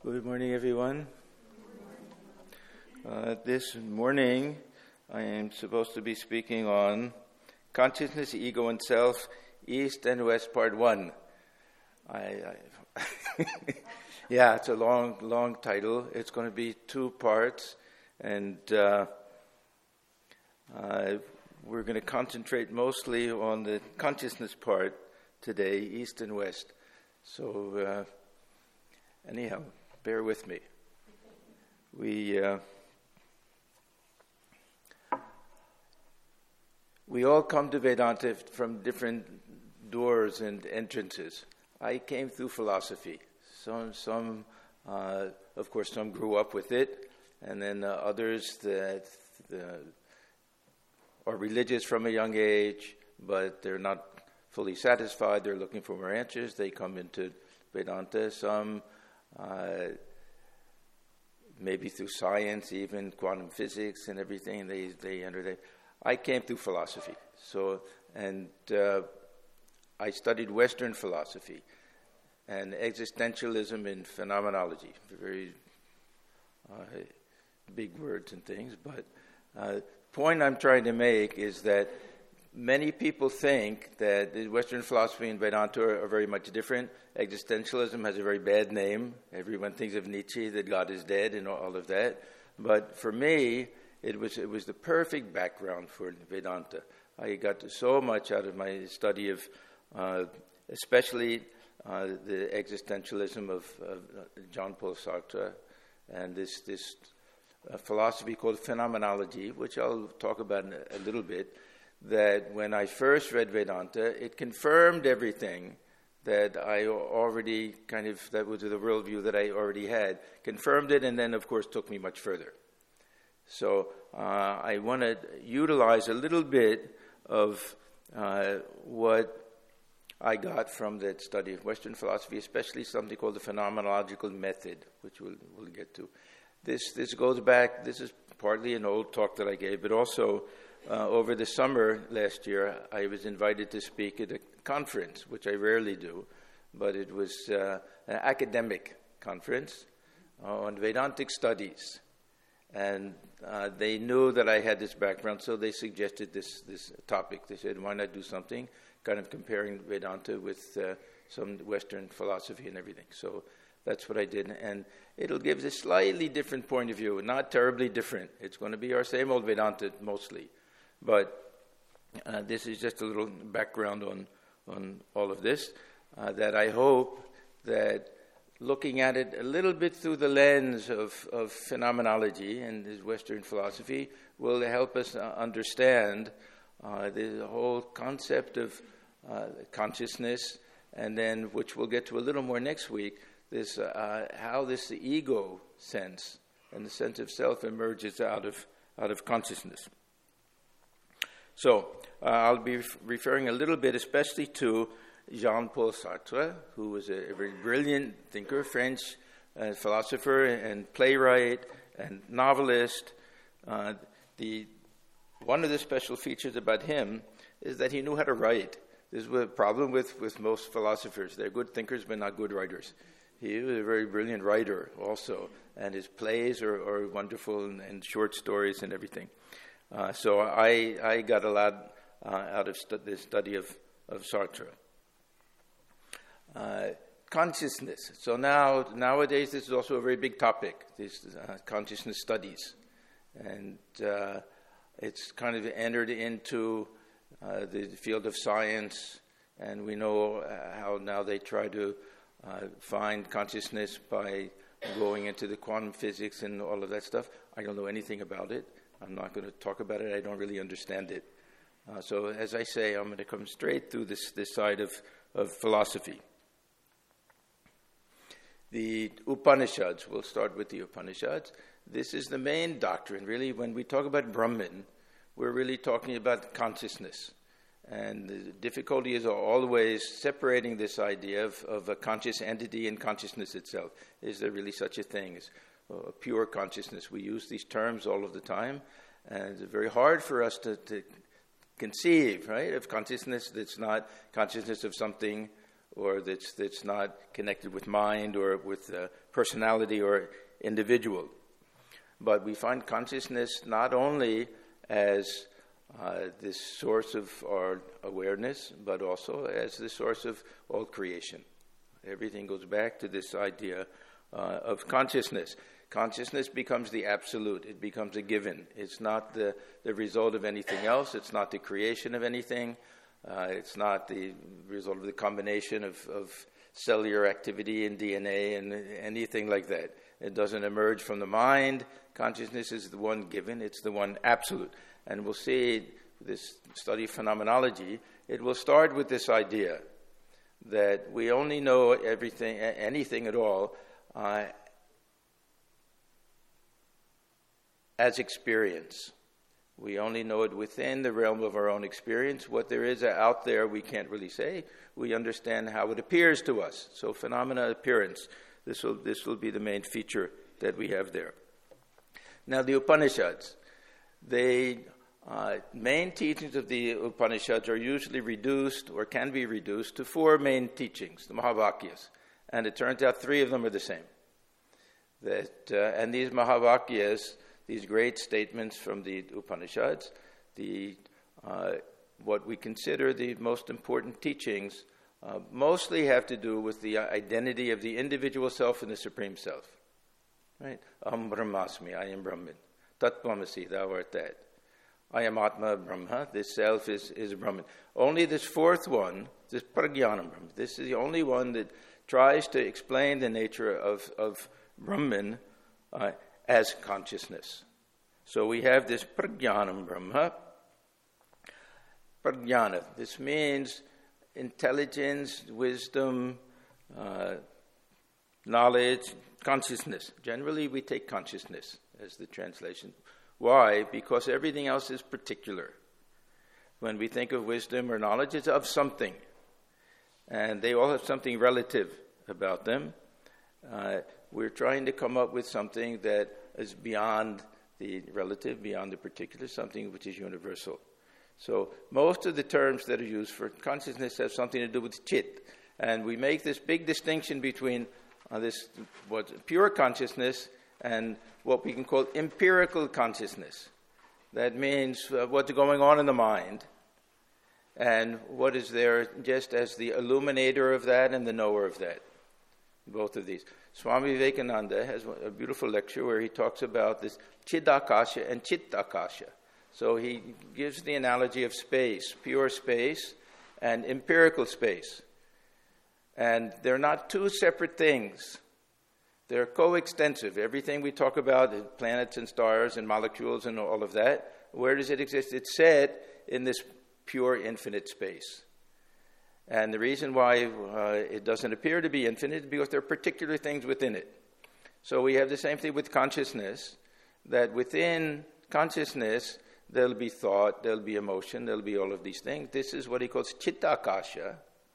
Good morning, everyone. This morning, I am supposed to be speaking on Consciousness, Ego, and Self, East and West, Part 1. Yeah, it's a long title. It's going to be 2 parts, and we're going to concentrate mostly on the consciousness part today, East and West. So, anyhow, bear with me. We all come to Vedanta from different doors and entrances. I came through philosophy. Some of course, some grew up with it, and then others that are religious from a young age, but they're not fully satisfied. They're looking for more answers. They come into Vedanta. Some maybe through science, even quantum physics and everything, they enter there. I came through philosophy. I studied Western philosophy and existentialism and phenomenology. Very big words and things, but the point I'm trying to make is that many people think that the Western philosophy and Vedanta are very much different. Existentialism has a very bad name. Everyone thinks of Nietzsche, that God is dead and all of that. But for me, it was the perfect background for Vedanta. I got so much out of my study of especially the existentialism of Jean-Paul Sartre and this philosophy called phenomenology, which I'll talk about in a little bit, that when I first read Vedanta, it confirmed everything that I already that was the worldview that I already had, confirmed it, and then, of course, took me much further. So I want to utilize a little bit of what I got from that study of Western philosophy, especially something called the phenomenological method, which we'll get to. This goes back, this is partly an old talk that I gave, but also over the summer last year, I was invited to speak at a conference, which I rarely do, but it was an academic conference on Vedantic studies. And they knew that I had this background, so they suggested this topic. They said, why not do something kind of comparing Vedanta with some Western philosophy and everything. So that's what I did. And it'll give a slightly different point of view, not terribly different. It's going to be our same old Vedanta mostly. But this is just a little background on all of this, that I hope that looking at it a little bit through the lens of phenomenology and this Western philosophy will help us understand the whole concept of consciousness, and then, which we'll get to a little more next week, this how this ego sense and the sense of self emerges out of consciousness. So I'll be referring a little bit, especially to Jean-Paul Sartre, who was a very brilliant thinker, French philosopher and playwright and novelist. One of the special features about him is that he knew how to write. This was a problem with most philosophers. They're good thinkers, but not good writers. He was a very brilliant writer also, and his plays are wonderful and short stories and everything. So I got a lot out of the study of Sartre. Consciousness. So nowadays, this is also a very big topic, these consciousness studies. And it's kind of entered into the field of science, and we know how now they try to find consciousness by going into the quantum physics and all of that stuff. I don't know anything about it. I'm not going to talk about it. I don't really understand it. So as I say, I'm going to come straight through this side of philosophy. The Upanishads, we'll start with the Upanishads. This is the main doctrine, really. When we talk about Brahman, we're really talking about consciousness. And the difficulty is always separating this idea of a conscious entity and consciousness itself. Is there really such a thing as pure consciousness? We use these terms all of the time, and it's very hard for us to conceive, right, of consciousness that's not consciousness of something or that's not connected with mind or with personality or individual. But we find consciousness not only as this source of our awareness, but also as the source of all creation. Everything goes back to this idea of consciousness. Consciousness becomes the absolute. It becomes a given. It's not the result of anything else. It's not the creation of anything. It's not the result of the combination of cellular activity in DNA and anything like that. It doesn't emerge from the mind. Consciousness is the one given. It's the one absolute. And we'll see this study of phenomenology. It will start with this idea that we only know anything at all as experience. We only know it within the realm of our own experience. What there is out there, we can't really say. We understand how it appears to us. So phenomena appearance, this will be the main feature that we have there. Now the Upanishads, main teachings of the Upanishads are usually reduced or can be reduced to four main teachings, the Mahavakyas. And it turns out three of them are the same. And these Mahavakyas, these great statements from the Upanishads, what we consider the most important teachings, mostly have to do with the identity of the individual self and the Supreme Self. Right? Aham Brahmasmi, I am Brahman. Tat Tvamasi, thou art that. I am Atma Brahma, this self is Brahman. Only this fourth one, this Prajnanam Brahma, this is the only one that tries to explain the nature of Brahman as consciousness. So we have this Prajnanam Brahma. Prajnana, this means intelligence, wisdom, knowledge, consciousness. Generally we take consciousness as the translation. Why? Because everything else is particular. When we think of wisdom or knowledge, it's of something. And they all have something relative about them. We're trying to come up with something that is beyond the relative, beyond the particular, something which is universal. So most of the terms that are used for consciousness have something to do with chit. And we make this big distinction between what's pure consciousness and what we can call empirical consciousness. That means what's going on in the mind and what is there just as the illuminator of that and the knower of that. Both of these. Swami Vivekananda has a beautiful lecture where he talks about this Chidakasha and Chittakasha. So he gives the analogy of space, pure space and empirical space. And they're not two separate things. They're coextensive. Everything we talk about, planets and stars and molecules and all of that, where does it exist? It's set in this pure infinite space. And the reason why it doesn't appear to be infinite is because there are particular things within it. So we have the same thing with consciousness, that within consciousness there'll be thought, there'll be emotion, there'll be all of these things. This is what he calls Chittakasha.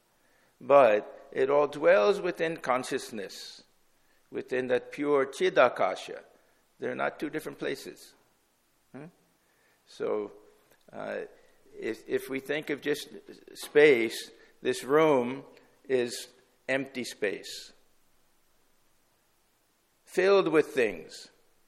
But it all dwells within consciousness, within that pure Chidakasha. They're not two different places. So if we think of just space, this room is empty space, filled with things.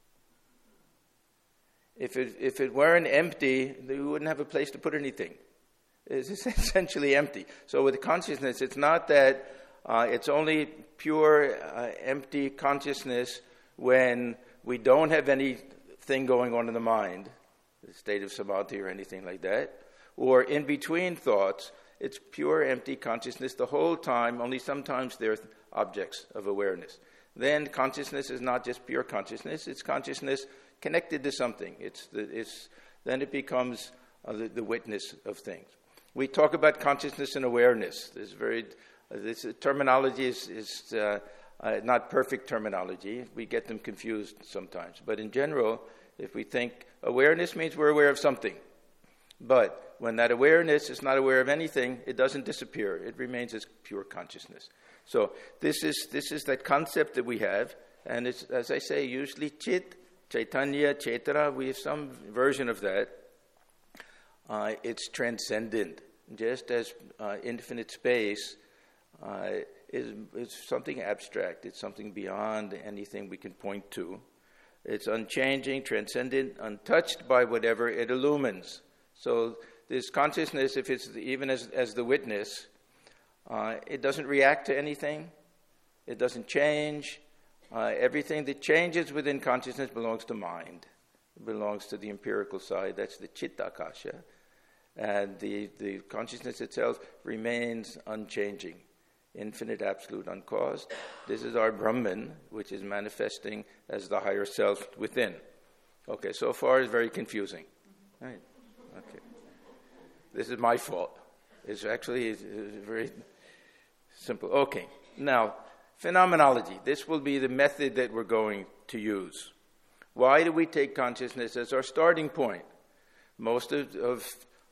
If it weren't empty, we wouldn't have a place to put anything. It's essentially empty. So with consciousness, it's not that it's only pure, empty consciousness when we don't have anything going on in the mind, the state of samadhi or anything like that, or in between thoughts. It's pure, empty consciousness the whole time, only sometimes there are objects of awareness. Then consciousness is not just pure consciousness, it's consciousness connected to something. Then it becomes the witness of things. We talk about consciousness and awareness. This terminology is not perfect terminology. We get them confused sometimes. But in general, if we think awareness means we're aware of something. But when that awareness is not aware of anything, it doesn't disappear. It remains as pure consciousness. So this is that concept that we have. And it's, as I say, usually Chit, Chaitanya, Chaitara, we have some version of that. It's transcendent. Just as infinite space is something abstract. It's something beyond anything we can point to. It's unchanging, transcendent, untouched by whatever it illumines. So this consciousness, if it's even as the witness, it doesn't react to anything. It doesn't change. Everything that changes within consciousness belongs to mind. It belongs to the empirical side. That's the Chittakasha. And the consciousness itself remains unchanging, infinite, absolute, uncaused. This is our Brahman, which is manifesting as the higher self within. Okay, so far it's very confusing. Right. Okay. This is my fault. It's very simple. Okay, now, phenomenology. This will be the method that we're going to use. Why do we take consciousness as our starting point? Most of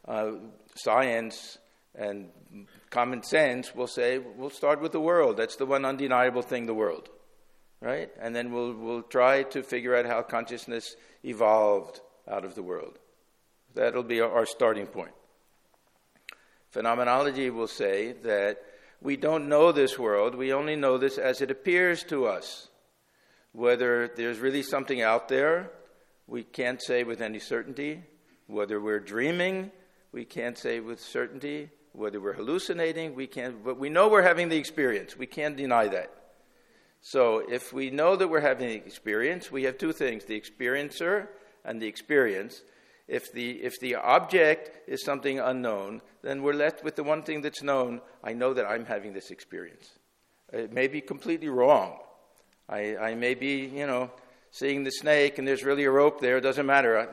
science and common sense will say, we'll start with the world. That's the one undeniable thing, the world. Right? And then we'll try to figure out how consciousness evolved out of the world. That'll be our starting point. Phenomenology will say that we don't know this world, we only know this as it appears to us. Whether there's really something out there, we can't say with any certainty. Whether we're dreaming, we can't say with certainty. Whether we're hallucinating, we can't, but we know we're having the experience. We can't deny that. So if we know that we're having the experience, we have two things, the experiencer and the experience. If the object is something unknown, then we're left with the one thing that's known. I know that I'm having this experience. It may be completely wrong. I may be, seeing the snake and there's really a rope there. It doesn't matter.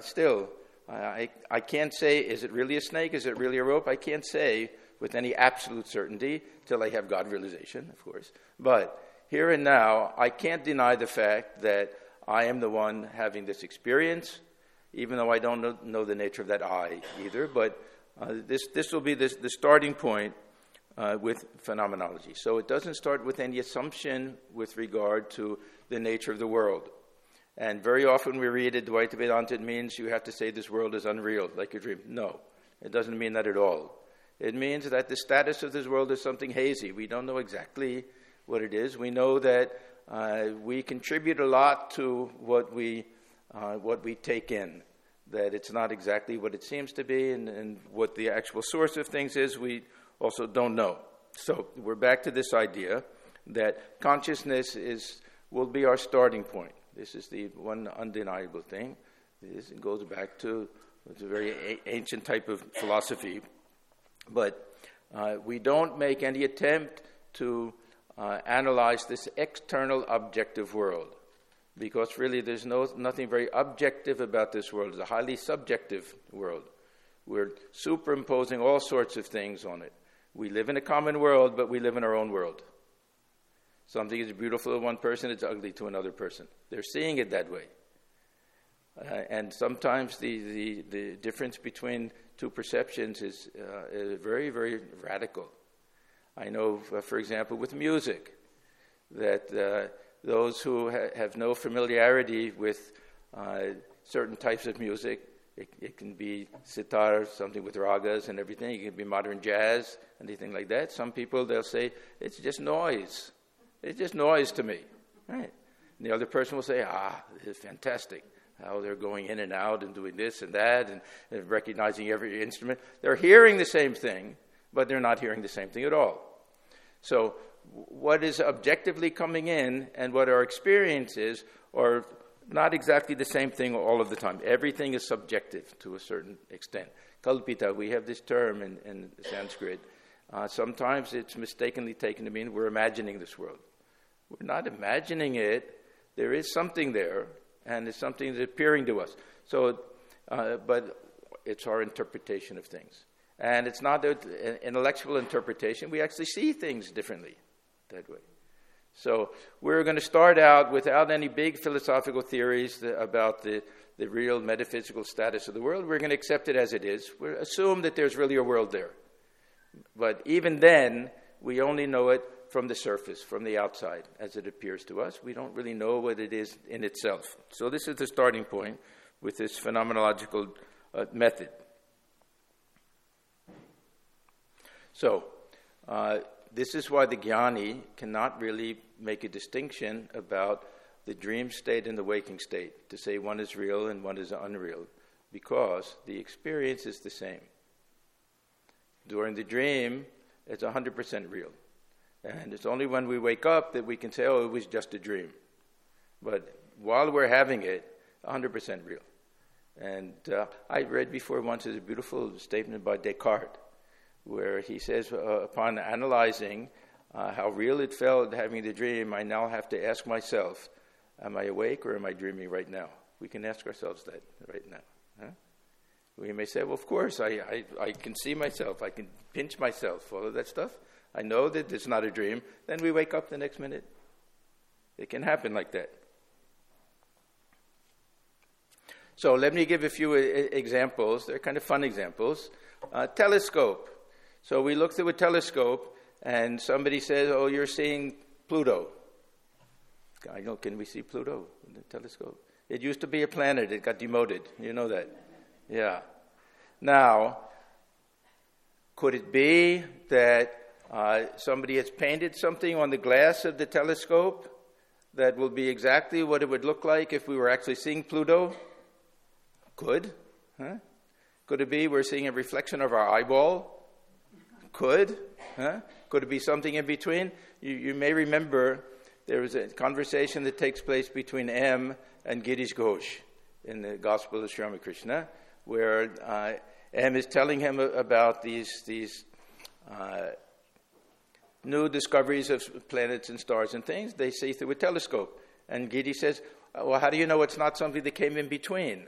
I can't say, is it really a snake? Is it really a rope? I can't say with any absolute certainty till I have God realization, of course. But here and now, I can't deny the fact that I am the one having this experience, even though I don't know the nature of that I either. But this will be the starting point with phenomenology. So it doesn't start with any assumption with regard to the nature of the world. And very often we read it, Dvaita Vedanta, it means you have to say this world is unreal, like your dream. No, it doesn't mean that at all. It means that the status of this world is something hazy. We don't know exactly what it is. We know that we contribute a lot to what we take in, that it's not exactly what it seems to be, and what the actual source of things is, we also don't know. So we're back to this idea that consciousness will be our starting point. This is the one undeniable thing. This goes back to a very ancient type of philosophy. But we don't make any attempt to analyze this external objective world, because really there's nothing very objective about this world. It's a highly subjective world. We're superimposing all sorts of things on it. We live in a common world, but we live in our own world. Something is beautiful to one person, it's ugly to another person. They're seeing it that way. And sometimes the difference between two perceptions is very, very radical. I know, for example, with music, that those who have no familiarity with certain types of music, it can be sitar, something with ragas and everything. It can be modern jazz, anything like that. Some people, they'll say, it's just noise. It's just noise to me. Right? And the other person will say, this is fantastic. How they're going in and out and doing this and that and recognizing every instrument. They're hearing the same thing, but they're not hearing the same thing at all. So what is objectively coming in and what our experience is are not exactly the same thing all of the time. Everything is subjective to a certain extent. Kalpita, we have this term in Sanskrit. Sometimes it's mistakenly taken to mean we're imagining this world. We're not imagining it. There is something there, and it's something that's appearing to us. So, but it's our interpretation of things. And it's not an intellectual interpretation. We actually see things differently that way. So we're going to start out without any big philosophical theories about the real metaphysical status of the world. We're going to accept it as it is. We assume that there's really a world there. But even then, we only know it from the surface, from the outside, as it appears to us. We don't really know what it is in itself. So this is the starting point with this phenomenological method. So, this is why the jnani cannot really make a distinction about the dream state and the waking state, to say one is real and one is unreal, because the experience is the same. During the dream, it's 100% real. And it's only when we wake up that we can say, oh, it was just a dream. But while we're having it, 100% real. And I read before once a beautiful statement by Descartes, where he says, upon analyzing how real it felt having the dream, I now have to ask myself, am I awake or am I dreaming right now? We can ask ourselves that right now. Huh? We may say, well, of course, I can see myself, I can pinch myself, all of that stuff. I know that it's not a dream. Then we wake up the next minute. It can happen like that. So let me give a few examples. They're kind of fun examples. Telescope. So we look through a telescope, and somebody says, oh, you're seeing Pluto. I know, can we see Pluto in the telescope? It used to be a planet. It got demoted. You know that. Yeah. Now, could it be that somebody has painted something on the glass of the telescope that will be exactly what it would look like if we were actually seeing Pluto? Could. Huh? Could it be we're seeing a reflection of our eyeball? Could. Huh? Could it be something in between? You may remember there was a conversation that takes place between M and Girish Ghosh in the Gospel of Sri Ramakrishna, where M is telling him about these new discoveries of planets and stars and things they see through a telescope. And Giri says, well, how do you know it's not something that came in between?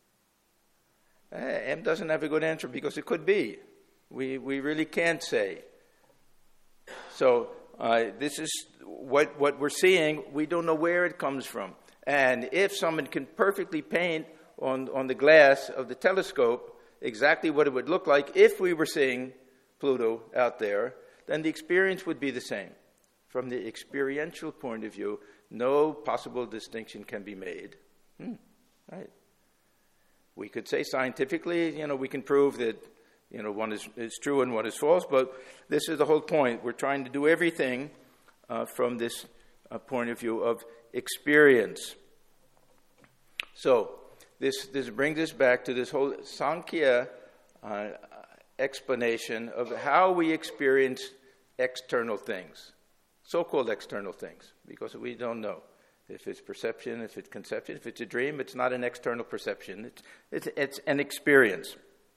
M doesn't have a good answer because it could be. We really can't say. So this is what we're seeing. We don't know where it comes from. And if someone can perfectly paint on the glass of the telescope exactly what it would look like if we were seeing Pluto out there, then the experience would be the same. From the experiential point of view, no possible distinction can be made. Right? We could say scientifically, we can prove that, one is true and one is false, but this is the whole point. We're trying to do everything from this point of view of experience. So this brings us back to this whole Sankhya explanation of how we experience external things, so-called external things, because we don't know. If it's perception, if it's conception, if it's a dream, it's not an external perception. It's an experience.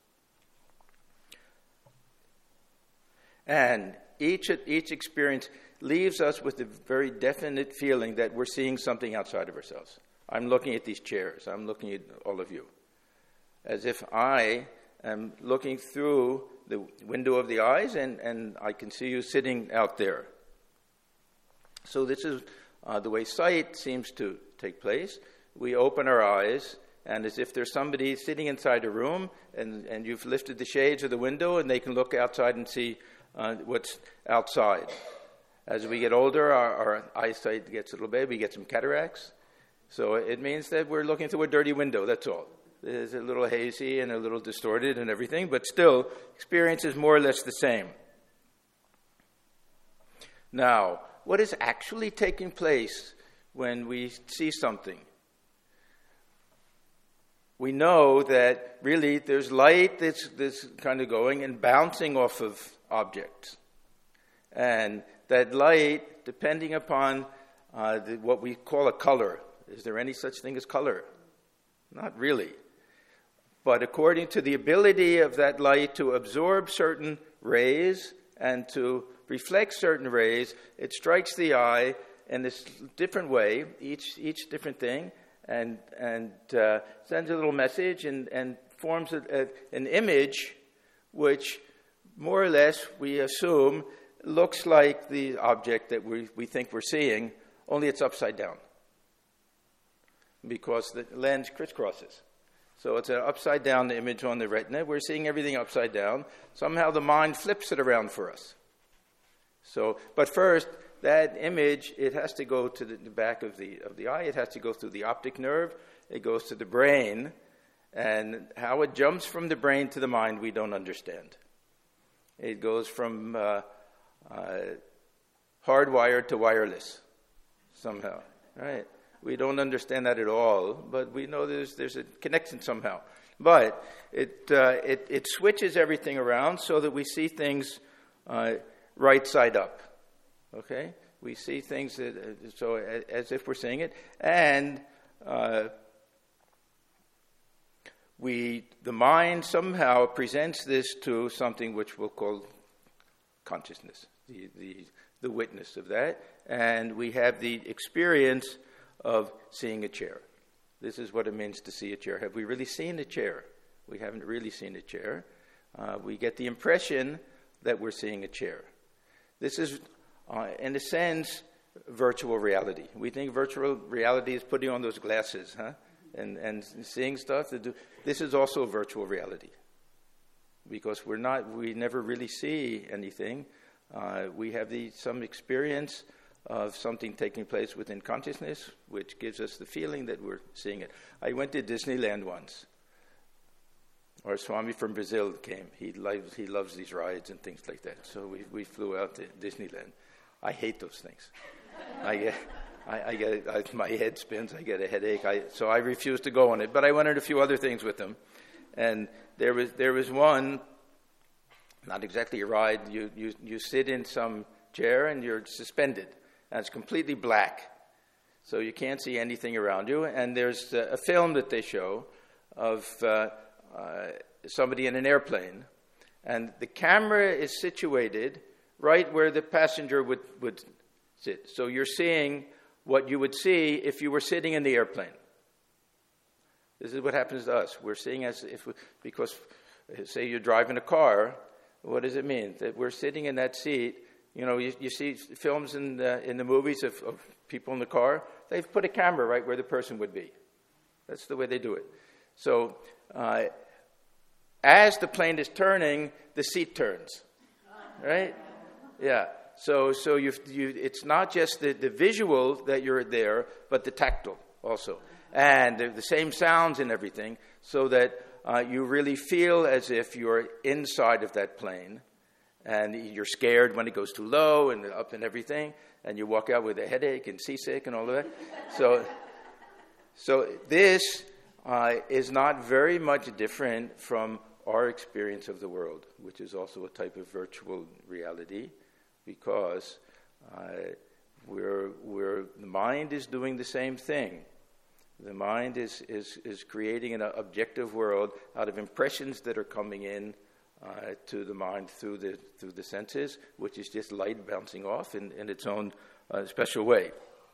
And each experience leaves us with a very definite feeling that we're seeing something outside of ourselves. I'm looking at these chairs. I'm looking at all of you. As if I am looking through the window of the eyes and I can see you sitting out there. So this is the way sight seems to take place. We open our eyes, and as if there's somebody sitting inside a room, and you've lifted the shades of the window, and they can look outside and see what's outside. As we get older, our eyesight gets a little bad. We get some cataracts. So it means that we're looking through a dirty window, that's all. It's a little hazy and a little distorted and everything, but still, experience is more or less the same. Now, what is actually taking place when we see something? We know that really there's light that's kind of going and bouncing off of objects. And that light, depending upon what we call a color, is there any such thing as color? Not really. But according to the ability of that light to absorb certain rays and to reflect certain rays, it strikes the eye in this different way, each different thing, and sends a little message and forms an image which more or less we assume looks like the object that we think we're seeing, only it's upside down because the lens crisscrosses. So it's an upside down image on the retina. We're seeing everything upside down. Somehow the mind flips it around for us. So, but first, that image, it has to go to the back of the eye. It has to go through the optic nerve. It goes to the brain. And how it jumps from the brain to the mind, we don't understand. It goes from hardwired to wireless somehow, right? We don't understand that at all, but we know there's a connection somehow. But it switches everything around so that we see things right side up, okay? We see things so as if we're seeing it, and the mind somehow presents this to something which we'll call consciousness, the witness of that, and we have the experience of seeing a chair. This is what it means to see a chair. Have we really seen a chair? We haven't really seen a chair. We get the impression that we're seeing a chair. This is, in a sense, virtual reality. We think virtual reality is putting on those glasses, and seeing stuff. This is also virtual reality, because we never really see anything. We have some experience of something taking place within consciousness, which gives us the feeling that we're seeing it. I went to Disneyland once. Our Swami from Brazil came. He loves these rides and things like that. So we flew out to Disneyland. I hate those things. My head spins. I get a headache. So I refuse to go on it. But I went on a few other things with them, and there was one, not exactly a ride. You sit in some chair and you're suspended, and it's completely black, so you can't see anything around you. And there's a film that they show of somebody in an airplane, and the camera is situated right where the passenger would sit. So you're seeing what you would see if you were sitting in the airplane. This is what happens to us. We're seeing because say you're driving a car, what does it mean? That we're sitting in that seat. You know, you see films in the movies of people in the car. They've put a camera right where the person would be. That's the way they do it. So as the plane is turning, the seat turns, right? Yeah. So it's not just the visual that you're there, but the tactile also, and the same sounds and everything, so that you really feel as if you're inside of that plane. And you're scared when it goes too low and up and everything, and you walk out with a headache and seasick and all of that. So this is not very much different from our experience of the world, which is also a type of virtual reality, because the mind is doing the same thing. The mind is creating an objective world out of impressions that are coming in to the mind through the senses, which is just light bouncing off in its own special way.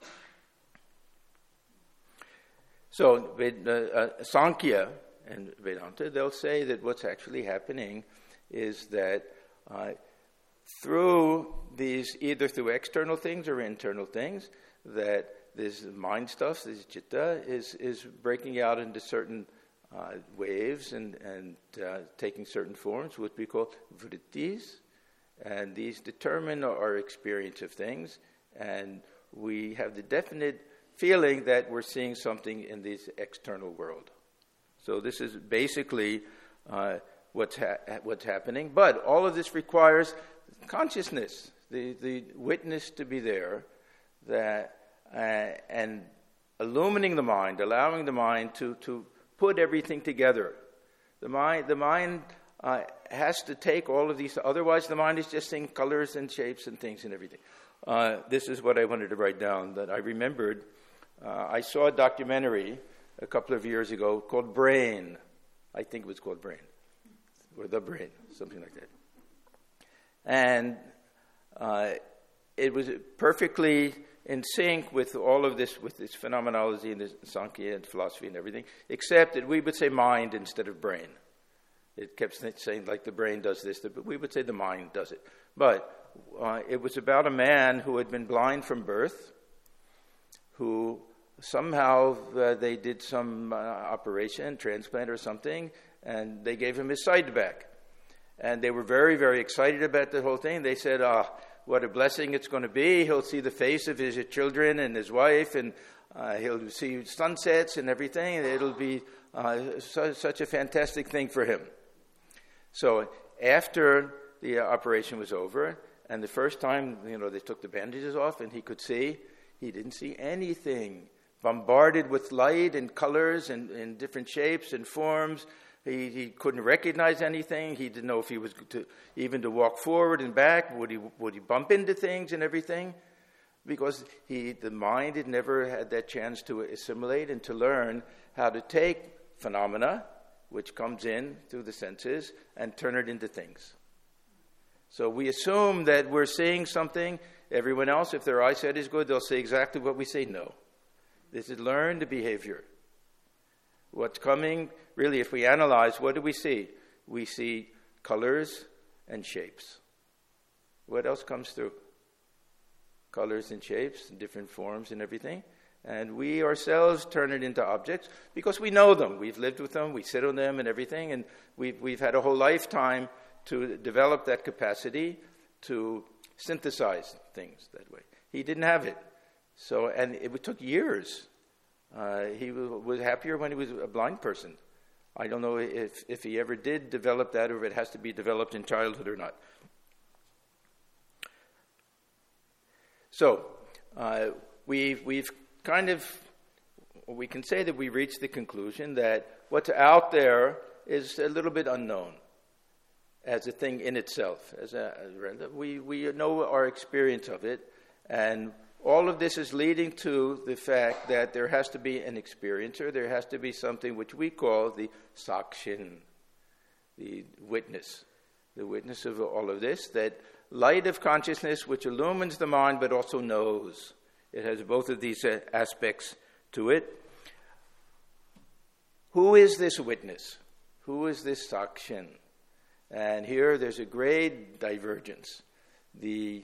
So Sankhya and Vedanta, they'll say that what's actually happening is that through these, either through external things or internal things, that this mind stuff, this citta, is breaking out into certain waves and taking certain forms, what we call vrittis, and these determine our experience of things, and we have the definite feeling that we're seeing something in this external world. So this is basically what's happening, but all of this requires consciousness, the witness to be there, that and illumining the mind, allowing the mind to put everything together. The mind has to take all of these, otherwise the mind is just seeing colors and shapes and things and everything. This is what I wanted to write down, that I remembered. I saw a documentary a couple of years ago called Brain. I think it was called Brain, or The Brain, something like that. And it was perfectly in sync with all of this, with this phenomenology and this Sankhya and philosophy and everything, except that we would say mind instead of brain. It kept saying like the brain does this, but we would say the mind does it. But it was about a man who had been blind from birth, who somehow they did some operation, transplant or something, and they gave him his sight back. And they were very, very excited about the whole thing. They said, what a blessing it's going to be. He'll see the face of his children and his wife, and he'll see sunsets and everything. And it'll be such a fantastic thing for him. So after the operation was over, And the first time, they took the bandages off and he could see, he didn't see anything. Bombarded with light and colors and different shapes and forms. He couldn't recognize anything. He didn't know if he was even to walk forward and back. Would he bump into things and everything? Because the mind had never had that chance to assimilate and to learn how to take phenomena, which comes in through the senses, and turn it into things. So we assume that we're seeing something. Everyone else, if their eyesight is good, they'll say exactly what we say. No. This is learned behavior. What's coming, really, if we analyze, what do we see? We see colors and shapes. What else comes through? Colors and shapes, and different forms and everything. And we ourselves turn it into objects because we know them. We've lived with them, we sit on them and everything, and we've had a whole lifetime to develop that capacity to synthesize things that way. He didn't have it. So, and it took years. He was happier when he was a blind person. I don't know if he ever did develop that, or if it has to be developed in childhood or not. So, we've kind of, we can say that we reached the conclusion that what's out there is a little bit unknown as a thing in itself. We know our experience of it, and all of this is leading to the fact that there has to be an experiencer. There has to be something which we call the sakshin, the witness of all of this, that light of consciousness which illumines the mind but also knows. It has both of these aspects to it. Who is this witness? Who is this sakshin? And here there's a great divergence. The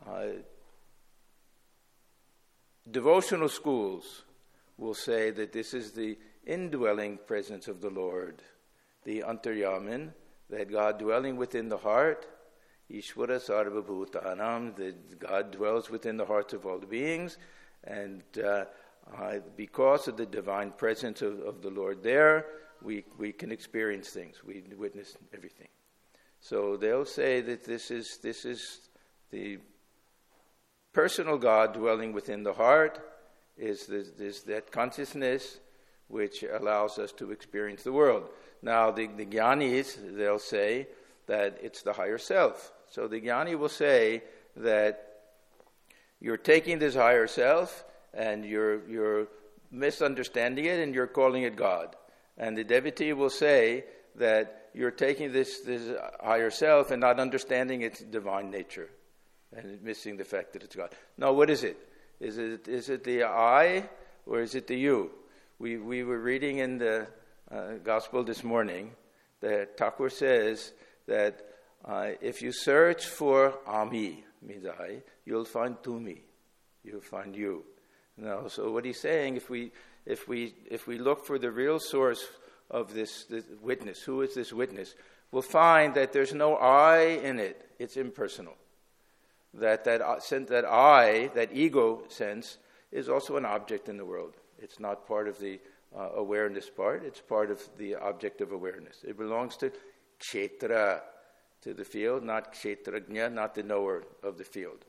devotional schools will say that this is the indwelling presence of the Lord, the Antaryamin, that God dwelling within the heart, Ishvara Sarva Bhutanam, that God dwells within the hearts of all the beings, and because of the divine presence of the Lord there, we can experience things, we witness everything. So they'll say that this is the personal God dwelling within the heart, is that consciousness which allows us to experience the world. Now, the Jnanis, they'll say that it's the higher self. So the Jnani will say that you're taking this higher self and you're misunderstanding it and you're calling it God. And the devotee will say that you're taking this higher self and not understanding its divine nature and missing the fact that it's God. Now, what is it? Is it the I or is it the you? We were reading in the Gospel this morning that Thakur says that if you search for Ami, means I, you'll find Tumi, you'll find you. Now, so what he's saying, if we look for the real source of this witness, who is this witness, we'll find that there's no I in it. It's impersonal. That I, that ego sense, is also an object in the world. It's not part of the awareness part. It's part of the object of awareness. It belongs to kshetra, to the field, not kshetrajna, not the knower of the field.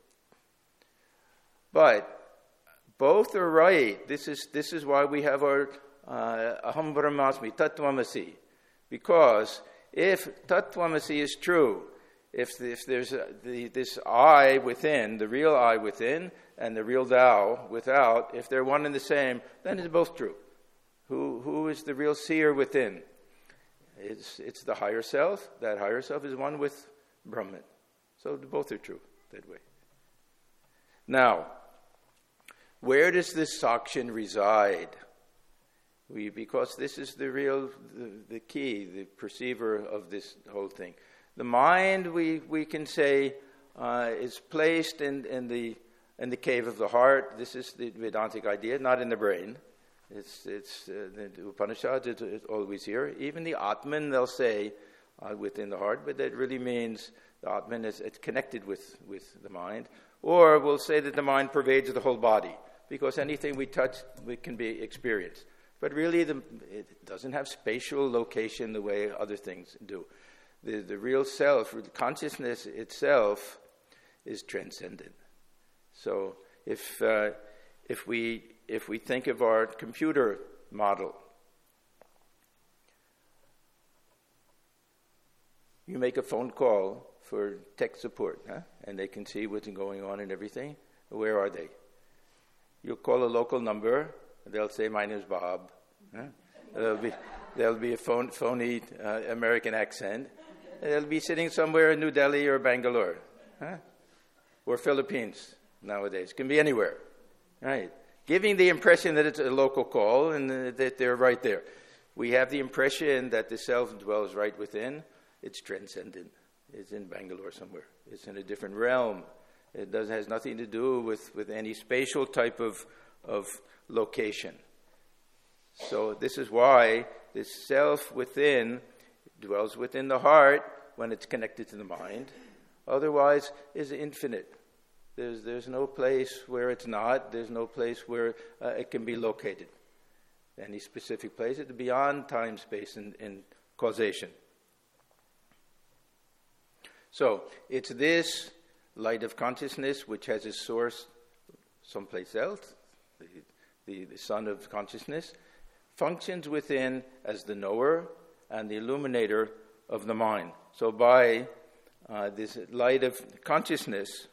But both are right. This is why we have our aham brahmasmi, tattvamasi. Because if tattvamasi is true, if there's this I within, the real I within, and the real thou without, if they're one and the same, then it's both true. Who is the real seer within? It's the higher self. That higher self is one with Brahman. So both are true that way. Now, where does this sakshin reside? Because this is the key, the perceiver of this whole thing. The mind, we can say, is placed in the cave of the heart. This is the Vedantic idea, not in the brain. It's the Upanishads, it's always here. Even the Atman, they'll say, within the heart, but that really means the Atman is it's connected with the mind. Or we'll say that the mind pervades the whole body, because anything we touch can be experienced. But really, it doesn't have spatial location the way other things do. The real self, consciousness itself, is transcendent. So if we think of our computer model, you make a phone call for tech support, and they can see what's going on and everything. Where are they? You'll call a local number. They'll say, "My name is Bob." There'll be a phony American accent. They'll be sitting somewhere in New Delhi or Bangalore, or Philippines nowadays. It can be anywhere, right? Giving the impression that it's a local call and that they're right there. We have the impression that the self dwells right within. It's transcendent. It's in Bangalore somewhere. It's in a different realm. It has nothing to do with any spatial type of location. So this is why this self within dwells within the heart when it's connected to the mind. Otherwise, is infinite. There's no place where it's not. There's no place where it can be located. Any specific place. It's beyond time, space, and causation. So it's this light of consciousness which has its source someplace else. The sun of consciousness functions within as the knower and the illuminator of the mind. So by this light of consciousness,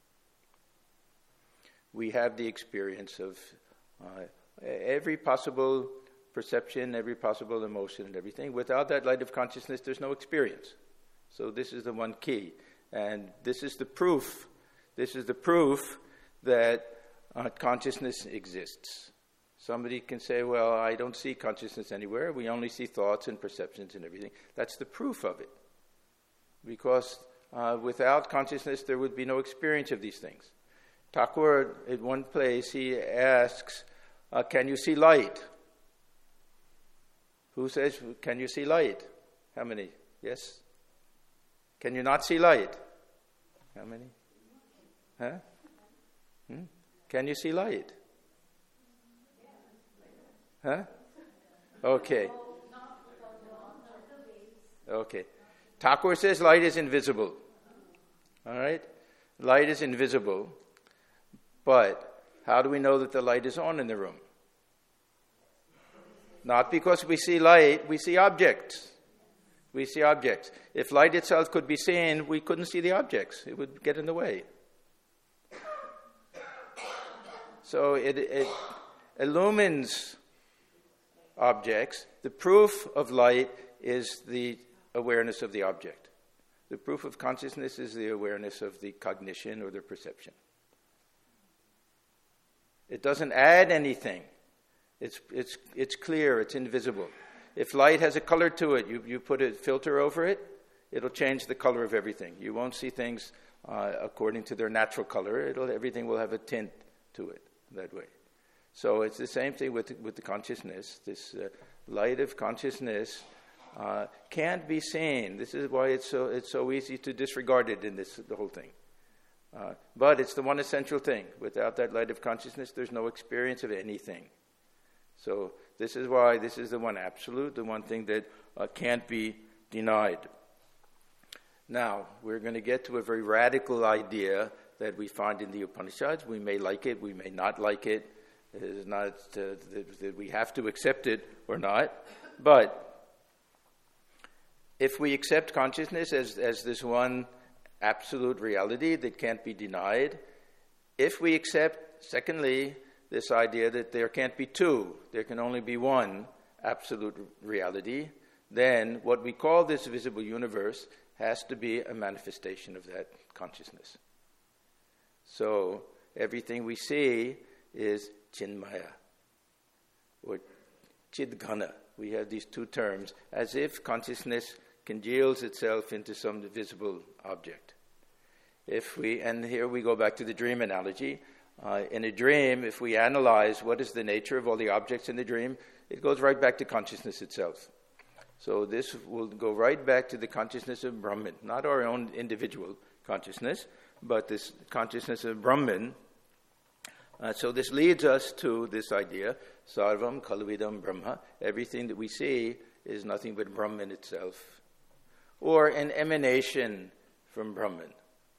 we have the experience of every possible perception, every possible emotion and everything. Without that light of consciousness, there's no experience. So this is the one key. And this is the proof. This is the proof that consciousness exists. Somebody can say, well, I don't see consciousness anywhere. We only see thoughts and perceptions and everything. That's the proof of it. Because without consciousness, there would be no experience of these things. Thakur, at one place, he asks, can you see light? Who says, can you see light? How many? Yes? Can you not see light? How many? Can you see light? Okay. Thakur says light is invisible. All right? Light is invisible. But how do we know that the light is on in the room? Not because we see light, we see objects. We see objects. If light itself could be seen, we couldn't see the objects. It would get in the way. So it illumines objects. The proof of light is the awareness of the object. The proof of consciousness is the awareness of the cognition or the perception. It doesn't add anything. It's clear, it's invisible. If light has a color to it, you put a filter over it, it'll change the color of everything. You won't see things according to their natural color. Everything will have a tint to it that way. So it's the same thing with the consciousness. This light of consciousness can't be seen. This is why it's so easy to disregard it in the whole thing. But it's the one essential thing. Without that light of consciousness, there's no experience of anything. So this is why this is the one absolute, the one thing that can't be denied. Now, we're going to get to a very radical idea that we find in the Upanishads. We may like it, we may not like it. It is not that we have to accept it or not. But if we accept consciousness as this one absolute reality that can't be denied, if we accept, secondly, this idea that there can't be two, there can only be one absolute reality, then what we call this visible universe has to be a manifestation of that consciousness. So everything we see is Chinmaya or Chidghana. We have these two terms, as if consciousness congeals itself into some visible object. And here we go back to the dream analogy. In a dream, if we analyze what is the nature of all the objects in the dream, it goes right back to consciousness itself. So this will go right back to the consciousness of Brahman, not our own individual consciousness, but this consciousness of Brahman. So this leads us to this idea, Sarvam Khalvidam Brahma. Everything that we see is nothing but Brahman itself, or an emanation from Brahman.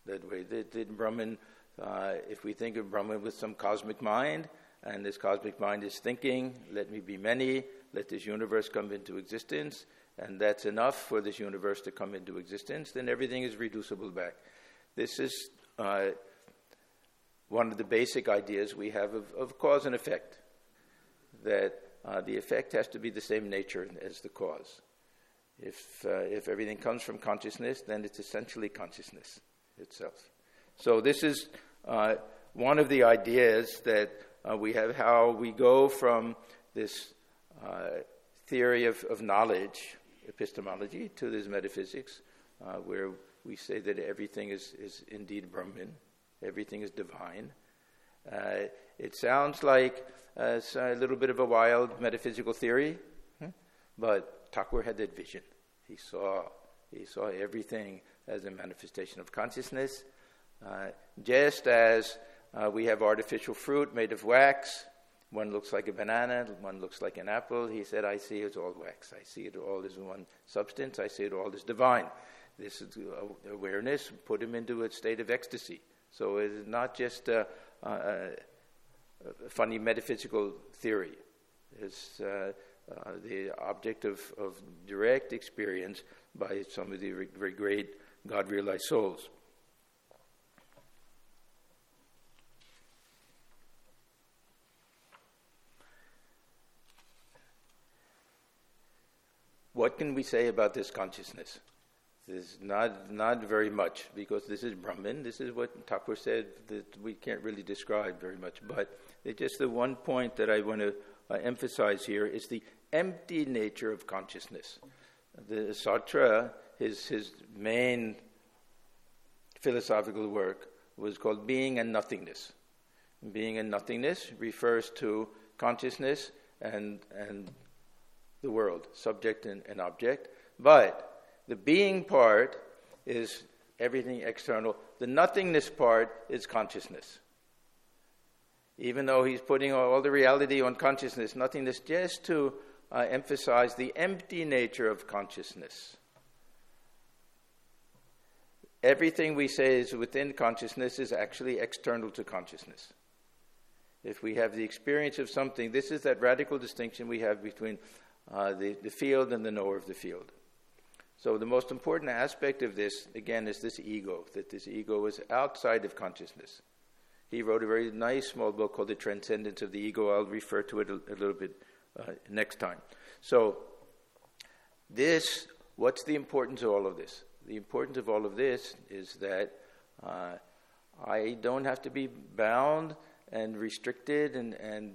that way. That Brahman, if we think of Brahman with some cosmic mind, and this cosmic mind is thinking, let me be many, let this universe come into existence, and that's enough for this universe to come into existence, then everything is reducible back. This is one of the basic ideas we have of cause and effect, that the effect has to be the same nature as the cause. If everything comes from consciousness, then it's essentially consciousness itself. So this is one of the ideas that we have, how we go from this theory of knowledge, epistemology, to this metaphysics, where we say that everything is indeed Brahman, everything is divine. It sounds like it's a little bit of a wild metaphysical theory, but Thakur had that vision. He saw everything as a manifestation of consciousness, just as we have artificial fruit made of wax. One looks like a banana, one looks like an apple. He said, I see it all wax. I see it all as one substance. I see it all as divine. This is awareness put him into a state of ecstasy. So it is not just a funny metaphysical theory. It's the object of direct experience by some of the very great God-realized souls. What can we say about this consciousness? This is not very much, because this is Brahman. This is what Thakur said that we can't really describe very much. But it's just the one point that I want to emphasize here is the empty nature of consciousness. The Sartre, his main philosophical work was called Being and Nothingness. Being and nothingness refers to consciousness and the world, subject and object. But the being part is everything external. The nothingness part is consciousness. Even though he's putting all the reality on consciousness, nothingness, just to emphasize the empty nature of consciousness. Everything we say is within consciousness is actually external to consciousness. If we have the experience of something, this is that radical distinction we have between the field and the knower of the field. So the most important aspect of this, again, is this ego, that this ego is outside of consciousness. He wrote a very nice small book called The Transcendence of the Ego. I'll refer to it a little bit next time. So what's the importance of all of this? The importance of all of this is that I don't have to be bound and restricted and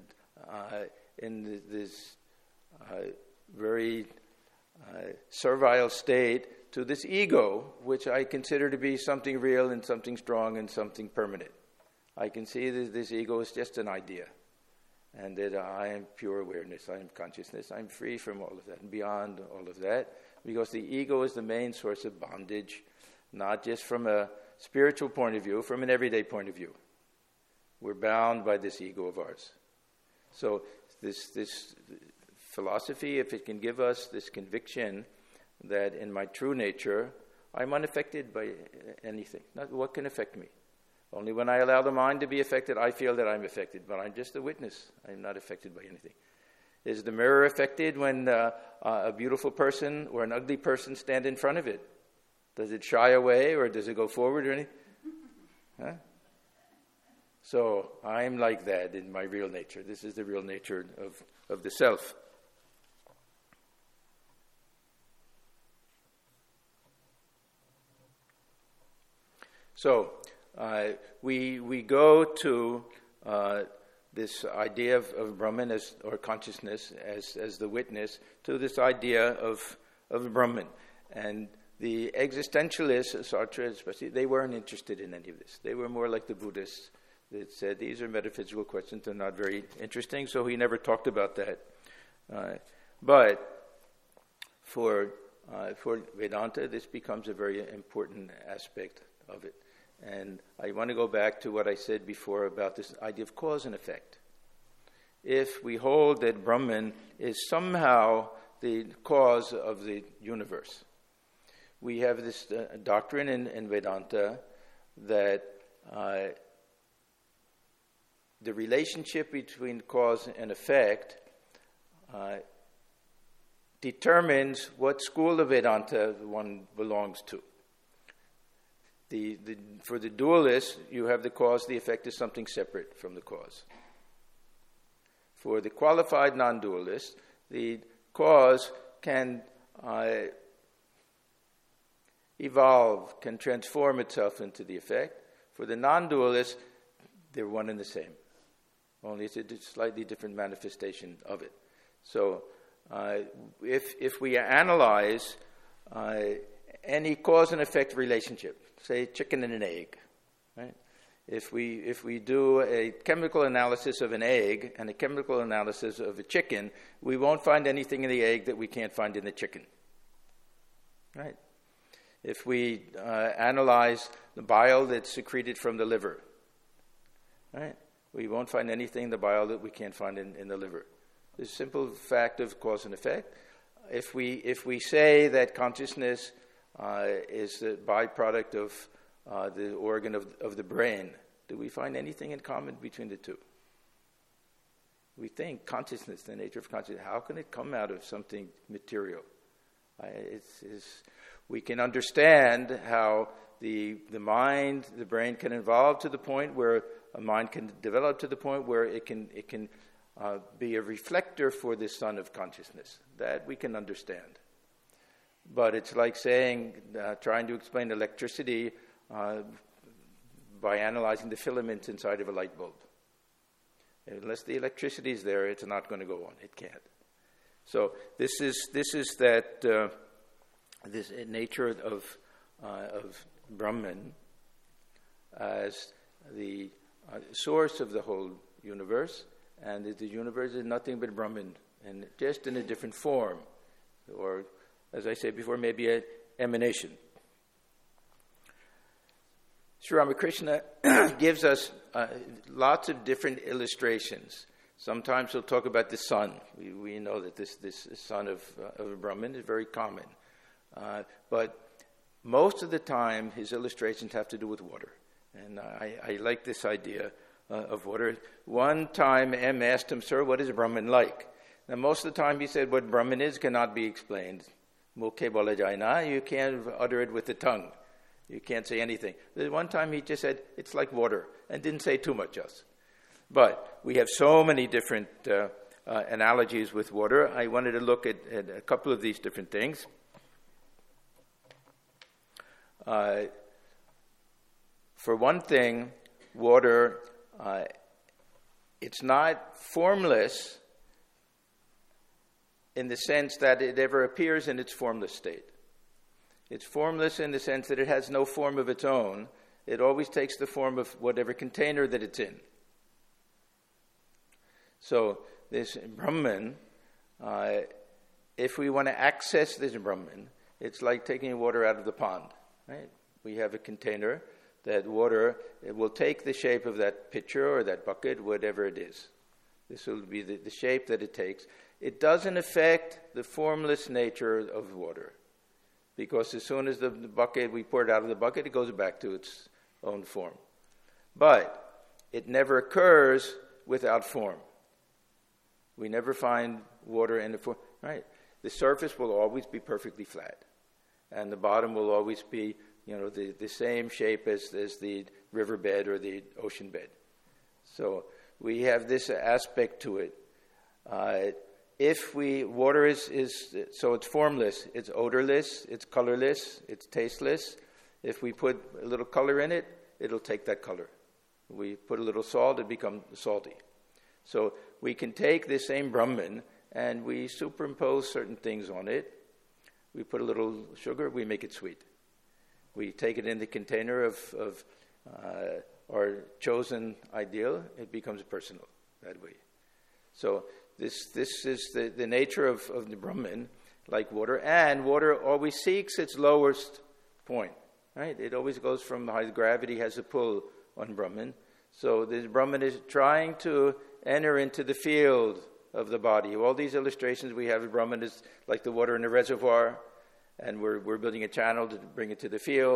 in this very servile state to this ego, which I consider to be something real and something strong and something permanent. I can see that this ego is just an idea, and that I am pure awareness, I am consciousness, I'm free from all of that and beyond all of that, because the ego is the main source of bondage, not just from a spiritual point of view, from an everyday point of view. We're bound by this ego of ours. So this philosophy, if it can give us this conviction that in my true nature, I'm unaffected by anything. What can affect me? Only when I allow the mind to be affected, I feel that I'm affected, but I'm just a witness. I'm not affected by anything. Is the mirror affected when a beautiful person or an ugly person stand in front of it? Does it shy away or does it go forward or anything? Huh? So I'm like that in my real nature. This is the real nature of the self. So we go to this idea of Brahman or consciousness as the witness, to this idea of Brahman. And the existentialists, Sartre especially, they weren't interested in any of this. They were more like the Buddhists that said these are metaphysical questions, they're not very interesting, so he never talked about that. But for Vedanta, this becomes a very important aspect of it. And I want to go back to what I said before about this idea of cause and effect. If we hold that Brahman is somehow the cause of the universe, we have this doctrine in Vedanta that the relationship between cause and effect determines what school of Vedanta one belongs to. For the dualist, you have the cause, the effect is something separate from the cause. For the qualified non-dualist, the cause can evolve, can transform itself into the effect. For the non-dualist, they're one and the same. Only it's a slightly different manifestation of it. So if we analyze any cause and effect relationship, say chicken and an egg, right? If we do a chemical analysis of an egg and a chemical analysis of a chicken, we won't find anything in the egg that we can't find in the chicken, right? If we analyze the bile that's secreted from the liver, right? We won't find anything in the bile that we can't find in the liver. The simple fact of cause and effect. If we say that consciousness is the byproduct of the organ of the brain, do we find anything in common between the two? We think consciousness, the nature of consciousness, how can it come out of something material? We can understand how the mind, the brain can evolve to the point where a mind can develop to the point where it can be a reflector for the sun of consciousness. That we can understand. But it's like saying, trying to explain electricity by analyzing the filaments inside of a light bulb. Unless the electricity is there, it's not going to go on. It can't. So this is that this nature of Brahman as the source of the whole universe, and that the universe is nothing but Brahman, and just in a different form, or, as I said before, maybe an emanation. Sri Ramakrishna gives us lots of different illustrations. Sometimes he'll talk about the sun. We know that this sun of Brahman is very common. But most of the time, his illustrations have to do with water. And I like this idea of water. One time, M asked him, "Sir, what is Brahman like?" Now, most of the time, he said, what Brahman is cannot be explained. Mukhe bola jai na, you can't utter it with the tongue. You can't say anything. One time, he just said, it's like water, and didn't say too much else. But we have so many different analogies with water. I wanted to look at a couple of these different things. For one thing, water, it's not formless in the sense that it ever appears in its formless state. It's formless in the sense that it has no form of its own. It always takes the form of whatever container that it's in. So this Brahman, if we want to access this Brahman, it's like taking water out of the pond, right? We have a container that water, it will take the shape of that pitcher or that bucket, whatever it is. This will be the shape that it takes. It doesn't affect the formless nature of water, because as soon as the bucket, we pour it out of the bucket, it goes back to its own form. But it never occurs without form. We never find water in the form, right? The surface will always be perfectly flat, and the bottom will always be, the same shape as the riverbed or the ocean bed. So we have this aspect to it. Water is so it's formless, it's odorless, it's colorless, it's tasteless. If we put a little color in it, it'll take that color. We put a little salt, it becomes salty. So we can take this same Brahman and we superimpose certain things on it. We put a little sugar, we make it sweet. We take it in the container of our chosen ideal, it becomes personal that way. So this is the nature of the Brahman, like water, and water always seeks its lowest point, right? It always goes from high gravity, has a pull on Brahman. So this Brahman is trying to enter into the field of the body. All these illustrations we have of Brahman is like the water in a reservoir, and we're building a channel to bring it to the field.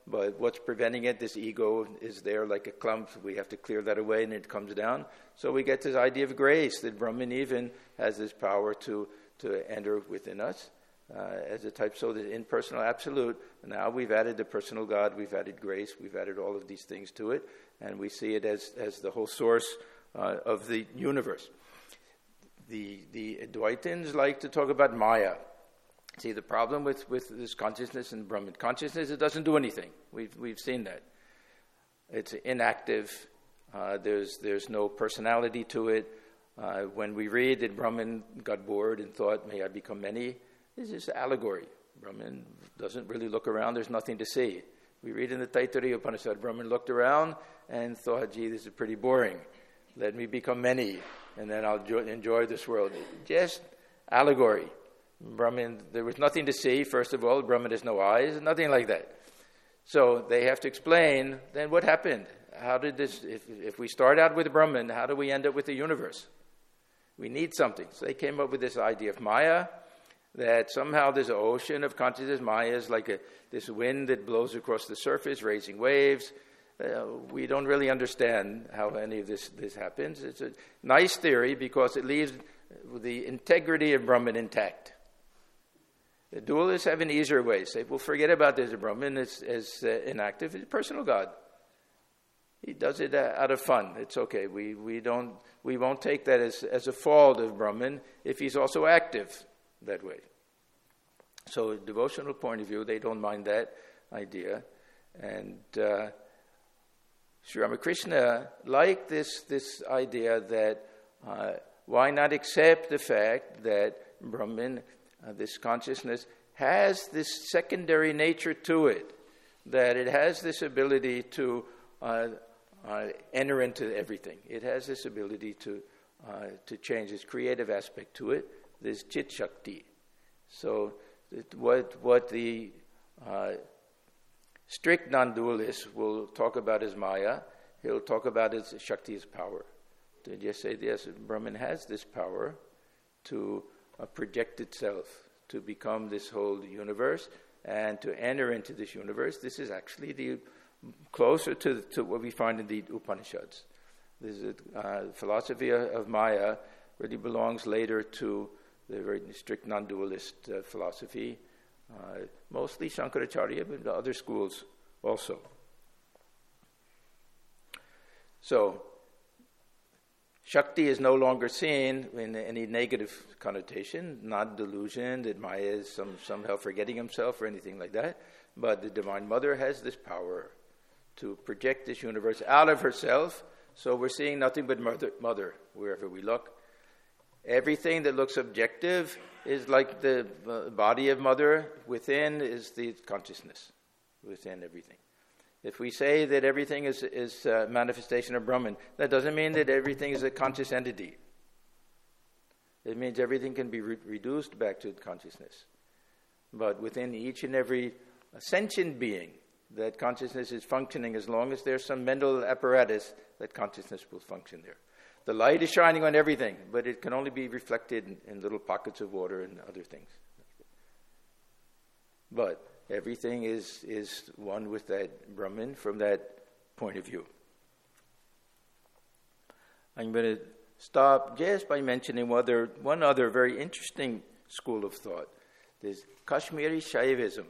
but what's preventing it? This ego is there like a clump. We have to clear that away, and it comes down. So we get this idea of grace, that Brahman even has this power to enter within us as a type. So the impersonal absolute, now we've added the personal God, we've added grace, we've added all of these things to it, and we see it as the whole source of the universe. The Advaitins like to talk about Maya. See, the problem with this consciousness and Brahman consciousness, it doesn't do anything. We've seen that. It's inactive. There's no personality to it. When we read that Brahman got bored and thought, may I become many, this is allegory. Brahman doesn't really look around. There's nothing to see. We read in the Taittiriya Upanishad, Brahman looked around and thought, gee, this is pretty boring. Let me become many, and then I'll enjoy this world. Just allegory. Brahman, there was nothing to see, first of all. Brahman has no eyes, nothing like that. So they have to explain, then what happened? How did this, if we start out with Brahman, how do we end up with the universe? We need something. So they came up with this idea of Maya, that somehow there's an ocean of consciousness. Maya is like this wind that blows across the surface, raising waves. We don't really understand how any of this happens. It's a nice theory because it leaves the integrity of Brahman intact. The dualists have an easier way. Say, well, forget about this. Brahman is inactive. He's a personal God. He does it out of fun. It's okay. We won't take that as a fault of Brahman if he's also active that way. So, devotional point of view, they don't mind that idea. And Sri Ramakrishna liked this idea that why not accept the fact that Brahman, this consciousness, has this secondary nature to it, that it has this ability to enter into everything. It has this ability to change, this creative aspect to it, this Chit Shakti. So what the strict non-dualist will talk about as Maya, he'll talk about as Shakti as power. To just say, yes, Brahman has this power to project itself, to become this whole universe, and to enter into this universe. This is actually the closer to what we find in the Upanishads. This is philosophy of Maya really belongs later to the very strict non-dualist philosophy, mostly Shankaracharya, but other schools also. So, Shakti is no longer seen in any negative connotation, not delusion that Maya is somehow forgetting himself or anything like that, but the Divine Mother has this power to project this universe out of herself, so we're seeing nothing but mother wherever we look. Everything that looks objective is like the body of Mother. Within is the consciousness, within everything. If we say that everything is a manifestation of Brahman, that doesn't mean that everything is a conscious entity. It means everything can be reduced back to consciousness. But within each and every sentient being, that consciousness is functioning. As long as there's some mental apparatus, that consciousness will function there. The light is shining on everything, but it can only be reflected in little pockets of water and other things. But everything is one with that Brahman from that point of view. I'm going to stop just by mentioning one other very interesting school of thought. There's Kashmiri Shaivism.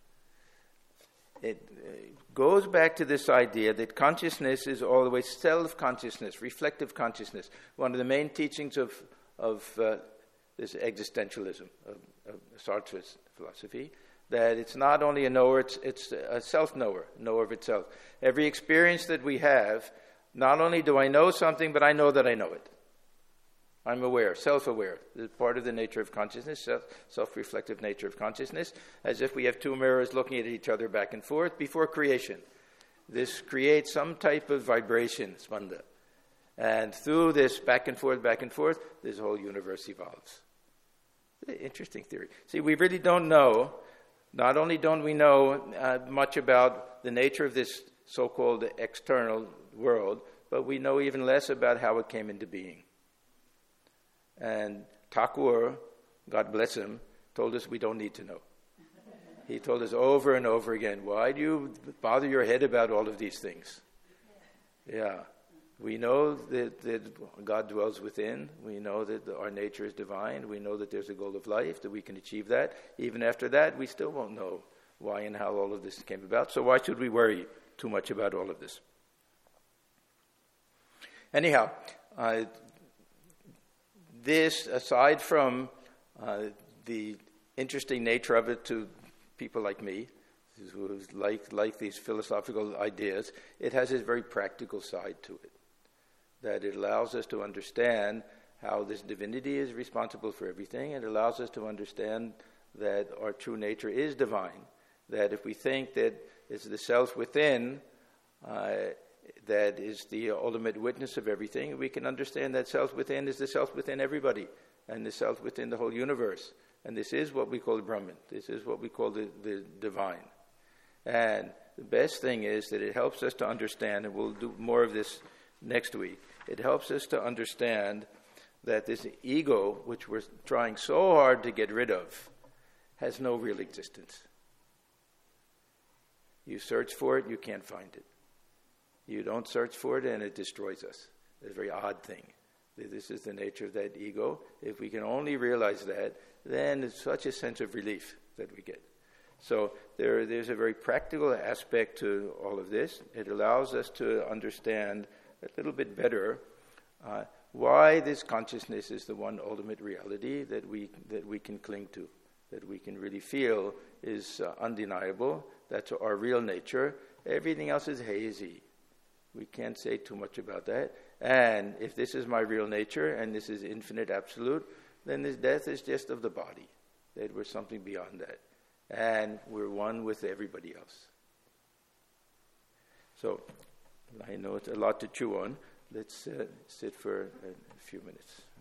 It goes back to this idea that consciousness is always self-consciousness, reflective consciousnness. One of the main teachings of this existentialism, of Sartre's philosophy, that it's not only a knower, it's a self-knower, knower of itself. Every experience that we have, not only do I know something, but I know that I know it. I'm aware, self-aware. This is part of the nature of consciousness, self-reflective nature of consciousness, as if we have two mirrors looking at each other back and forth before creation. This creates some type of vibration, spanda. And through this back and forth, this whole universe evolves. Interesting theory. See, we really don't know, not only don't we know much about the nature of this so-called external world, but we know even less about how it came into being. And Thakur, God bless him, told us we don't need to know. He told us over and over again, why do you bother your head about all of these things? Yeah. We know that God dwells within. We know that our nature is divine. We know that there's a goal of life, that we can achieve that. Even after that, we still won't know why and how all of this came about. So why should we worry too much about all of this? Anyhow, this, aside from the interesting nature of it to people like me, who like these philosophical ideas, it has a very practical side to it. That it allows us to understand how this divinity is responsible for everything. It allows us to understand that our true nature is divine. That if we think that it's the self within that is the ultimate witness of everything, we can understand that self within is the self within everybody, and the self within the whole universe. And this is what we call Brahman. This is what we call the divine. And the best thing is that it helps us to understand, and we'll do more of this next week, it helps us to understand that this ego, which we're trying so hard to get rid of, has no real existence. You search for it, you can't find it. You don't search for it, and it destroys us. It's a very odd thing. This is the nature of that ego. If we can only realize that, then it's such a sense of relief that we get. So there's a very practical aspect to all of this. It allows us to understand a little bit better why this consciousness is the one ultimate reality that we can cling to, that we can really feel is undeniable. That's our real nature. Everything else is hazy. We can't say too much about that. And if this is my real nature and this is infinite absolute, then this death is just of the body, that we're something beyond that. And we're one with everybody else. So, I know it's a lot to chew on. Let's sit for a few minutes.